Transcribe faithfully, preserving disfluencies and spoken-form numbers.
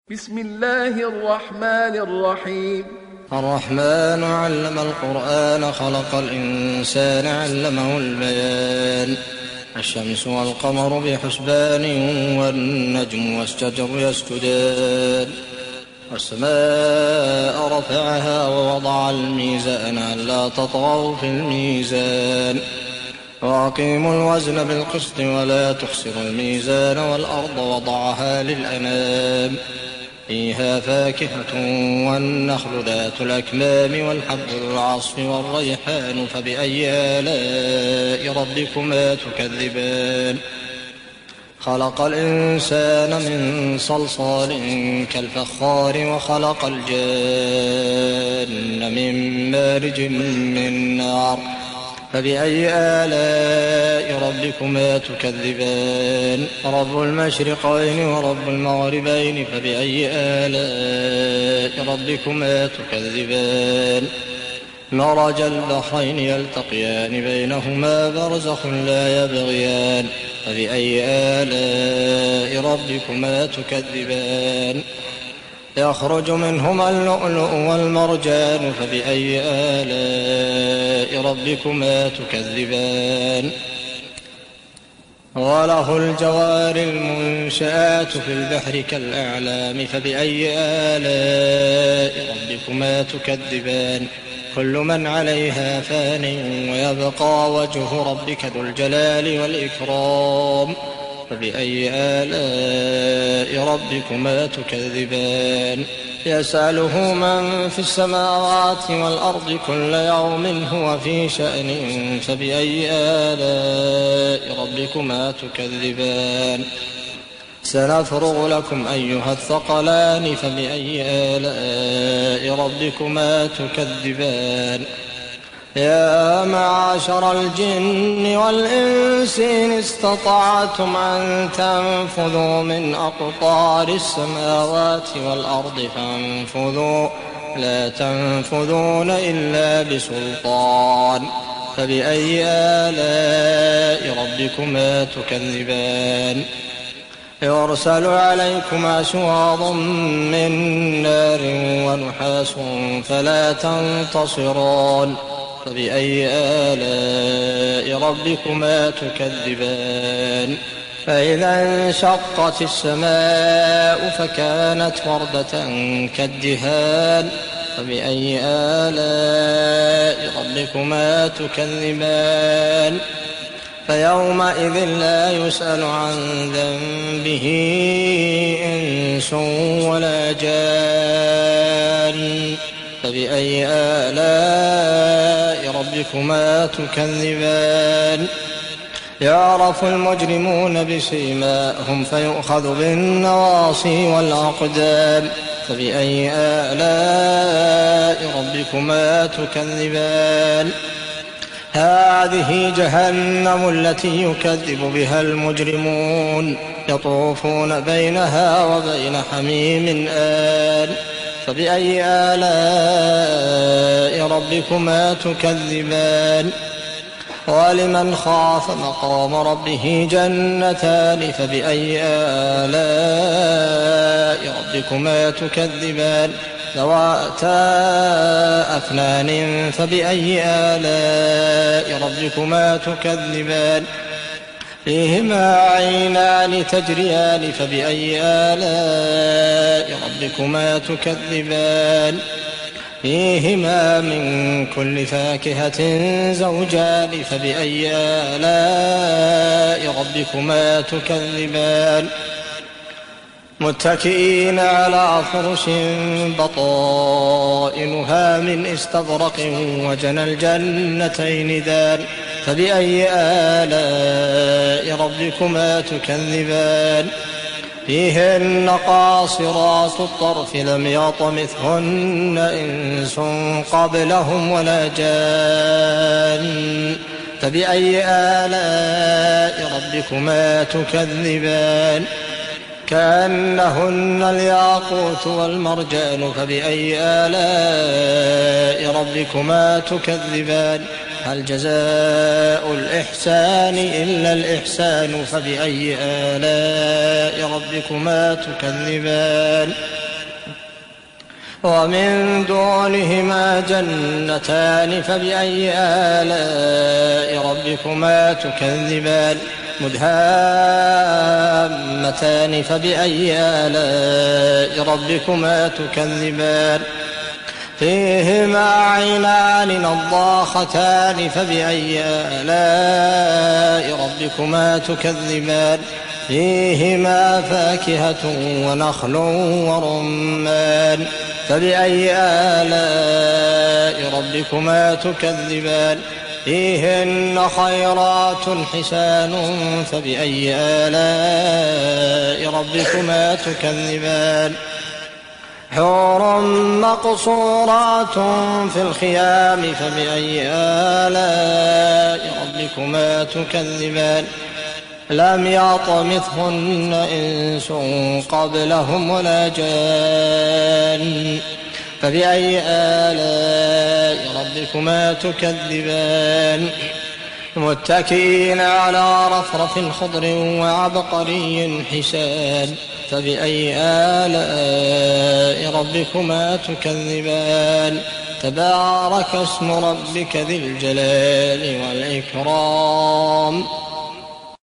بسم الله الرحمن الرحيم. الرحمن علم القرآن خلق الإنسان علمه البيان. الشمس والقمر بحسبان والنجم والشجر يسجدان والسماء رفعها ووضع الميزان ألا تطغوا في الميزان وأقيموا الوزن بالقسط ولا تخسروا الميزان والأرض وضعها للأنام فيها فاكهة والنخل ذات الأكمام والحب العصف والريحان فبأي آلاء ربكما تكذبان. خلق الإنسان من صلصال كالفخار وخلق الجان من مارج من نار فبأي آلاء ربكما تكذبان. رب المشرقين ورب المغربين فبأي آلاء ربكما تكذبان. مرج البحرين يلتقيان بينهما برزخ لا يبغيان فبأي آلاء ربكما تكذبان. يخرج منهما اللؤلؤ والمرجان فبأي آلاء ربكما تكذبان. وله الجوار المنشآت في البحر كالأعلام فبأي آلاء ربكما تكذبان. كل من عليها فان ويبقى وجه ربك ذو الجلال والإكرام فبأي آلاء ربكما تكذبان. يسأله من في السماوات والأرض كل يوم هو في شأن فبأي آلاء ربكما تكذبان. سنفرغ لكم أيها الثقلان فبأي آلاء ربكما تكذبان. يا معاشر الجن والإنس إن استطعتم أن تنفذوا من أقطار السماوات والأرض فانفذوا لا تنفذون إلا بسلطان فبأي آلاء ربكما تكذبان. يرسل عليكما شواظ من نار ونحاس فلا تنتصران فبأي آلاء ربكما تكذبان. فإذا انشقت السماء فكانت وردة كالدهان فبأي آلاء ربكما تكذبان. فيومئذ لا يسأل عن ذنبه إنس ولا جان فبأي آلاء ربكما تكذبان. يعرف المجرمون بسيماهم فيؤخذ بالنواصي والأقدام فبأي آلاء ربكما تكذبان. هذه جهنم التي يكذب بها المجرمون يطوفون بينها وبين حميم آن فبأي آلاء ربكما تكذبان. ولمن خاف مقام ربه جنتان فبأي آلاء ربكما تكذبان. ذواتا أفنان فبأي آلاء ربكما تكذبان. فيهما عينان تجريان فبأي آلاء ربكما تكذبان. فيهما من كل فاكهة زوجان فبأي آلاء ربكما تكذبان. متكئين على فرش بطائنها من استبرق وجنى الجنتين دان فبأي آلاء ربكما تكذبان. فيهن قاصرات الطرف لم يطمثهن إنس قبلهم ولا جان فبأي آلاء ربكما تكذبان. كأنهن الياقوت والمرجان فبأي آلاء ربكما تكذبان. هل جزاء الإحسان إلا الإحسان فبأي آلاء ربكما تكذبان ومن دونهما جنتان فبأي آلاء ربكما تكذبان مدهامتان فبأي آلاء ربكما تكذبان فيهما عينان نضاختان فبأي آلاء ربكما تكذبان فيهما فاكهة ونخل ورمان فبأي آلاء ربكما تكذبان فيهن خيرات حسان فبأي آلاء ربكما تكذبان حور مقصورات في الخيام فبأي آلاء ربكما تكذبان لم يطمثهن إنس قبلهم ولا جان فبأي آلاء ربكما تكذبان متكئين على رفرف خضر وعبقري حسان فبأي آلاء ربكما تكذبان تبارك اسم ربك ذي الجلال والإكرام